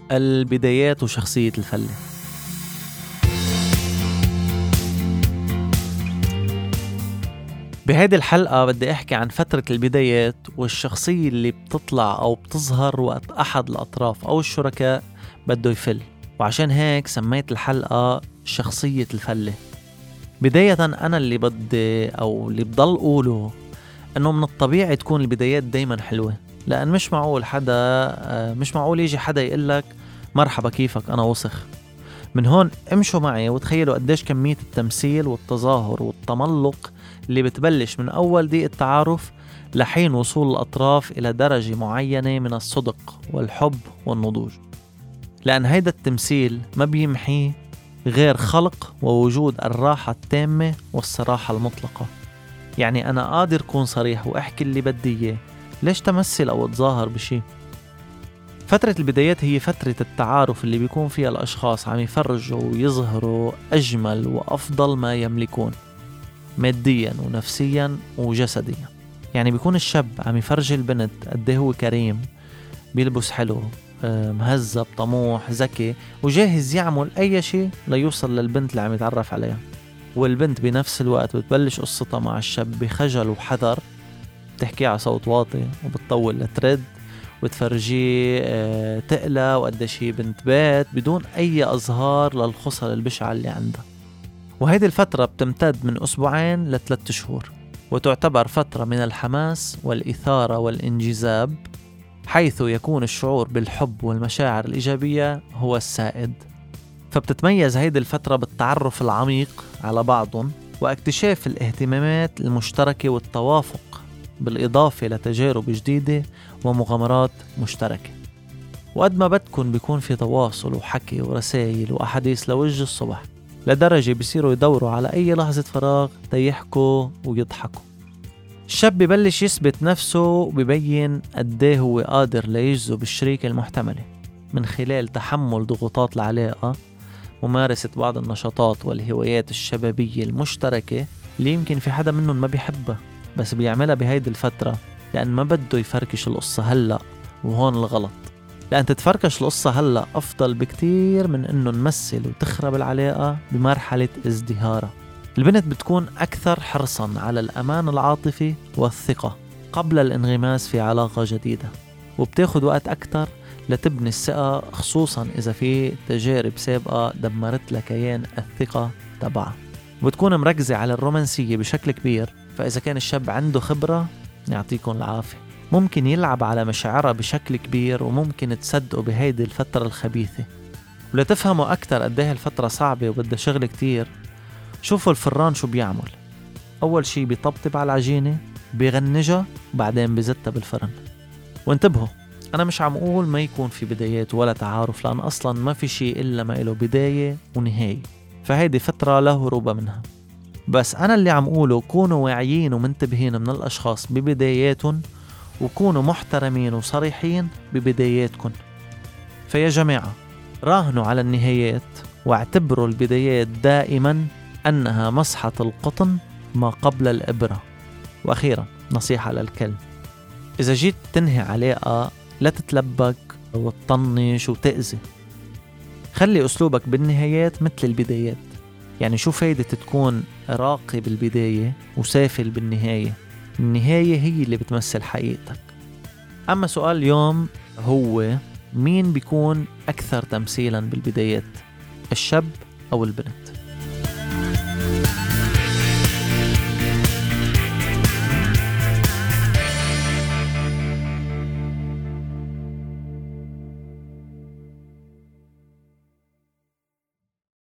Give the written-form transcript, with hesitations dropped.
البدايات وشخصية الفلة. بهذه الحلقة بدي أحكي عن فترة البدايات والشخصية اللي بتطلع أو بتظهر وقت أحد الأطراف أو الشركاء بده يفل، وعشان هيك سميت الحلقة شخصية الفلة. بداية أنا اللي بضل أقوله أنه من الطبيعي تكون البدايات دايما حلوة، لأن مش معقول يجي حدا يقلك مرحبا كيفك أنا وسخ. من هون امشوا معي وتخيلوا قديش كمية التمثيل والتظاهر والتملق اللي بتبلش من أول دقيقة تعارف لحين وصول الأطراف إلى درجة معينة من الصدق والحب والنضوج، لأن هيدا التمثيل ما بيمحيه غير خلق ووجود الراحة التامة والصراحة المطلقة. يعني أنا قادر أكون صريح وأحكي اللي بدي إياه، ليش تمثل أو تظاهر بشي؟ فترة البدايات هي فترة التعارف اللي بيكون فيها الأشخاص عم يفرجوا ويظهروا أجمل وأفضل ما يملكون ماديا ونفسيا وجسديا. يعني بيكون الشاب عم يفرج البنت قد هو كريم، بيلبس حلو، مهذب، طموح، ذكي، وجاهز يعمل أي شيء ليوصل للبنت اللي عم يتعرف عليها. والبنت بنفس الوقت بتبلش قصتها مع الشاب بخجل وحذر، بتحكي على صوت واطي وبتطول لترد وتفرجيه تقلى وقديش هي بنت بيت بدون أي أظهار للخصل البشعة اللي عندها. وهذه الفترة بتمتد من أسبوعين ل3 شهور، وتعتبر فترة من الحماس والإثارة والإنجذاب، حيث يكون الشعور بالحب والمشاعر الإيجابية هو السائد. فبتتميز هذه الفترة بالتعرف العميق على بعضهم واكتشاف الاهتمامات المشتركة والتوافق، بالإضافة لتجارب جديدة ومغامرات مشتركة. وقد ما بدكن بيكون في تواصل وحكي ورسائل وأحاديث لوجه الصبح، لدرجة بيصيروا يدوروا على أي لحظة فراغ تيحكوا ويضحكوا. الشاب ببلش يثبت نفسه وبيبين قديه هو قادر ليجذب الشريك المحتملة من خلال تحمل ضغوطات العلاقة، ممارسة بعض النشاطات والهوايات الشبابية المشتركة اللي يمكن في حدا منهم ما بيحبها بس بيعملها بهيدي الفترة لأن ما بده يفركش القصة هلأ. وهون الغلط، لأن تتفركش القصة هلأ أفضل بكتير من أنه نمثل وتخرب العلاقة بمرحلة ازدهارها. البنت بتكون أكثر حرصاً على الأمان العاطفي والثقة قبل الانغماس في علاقة جديدة، وبتاخد وقت أكتر لتبني الثقة، خصوصاً إذا في تجارب سابقة دمرت لكيان الثقة تبعها. وبتكون مركزة على الرومانسية بشكل كبير، فإذا كان الشاب عنده خبرة يعطيكم العافية، ممكن يلعب على مشاعرها بشكل كبير وممكن تصدقوا بهيدي الفترة الخبيثة. ولتفهموا أكتر قديه الفترة صعبة وبدها شغل كتير، شوفوا الفران شو بيعمل. أول شي بيطبطب على العجينة، بيغنجها، وبعدين بزتها بالفرن. وانتبهوا، أنا مش عم أقول ما يكون في بدايات ولا تعارف، لأن أصلا ما في شي إلا ما إله بداية ونهاية، فهيدي فترة لا هروب منها. بس أنا اللي عم أقوله كونوا واعيين ومنتبهين من الأشخاص ببداياتهم، وكونوا محترمين وصريحين ببداياتكم. فيا جماعة، راهنوا على النهايات واعتبروا البدايات دائما أنها مسحة القطن ما قبل الإبرة. وأخيرا نصيحة للكل، إذا جيت تنهي علاقة لا تتلبك وتطنش وتأذي، خلي أسلوبك بالنهايات مثل البدايات. يعني شو فايدة تكون راقي بالبداية وسافل بالنهاية؟ النهاية هي اللي بتمثل حقيقتك. أما سؤال اليوم هو مين بيكون أكثر تمثيلا بالبدايات، الشاب أو البنت؟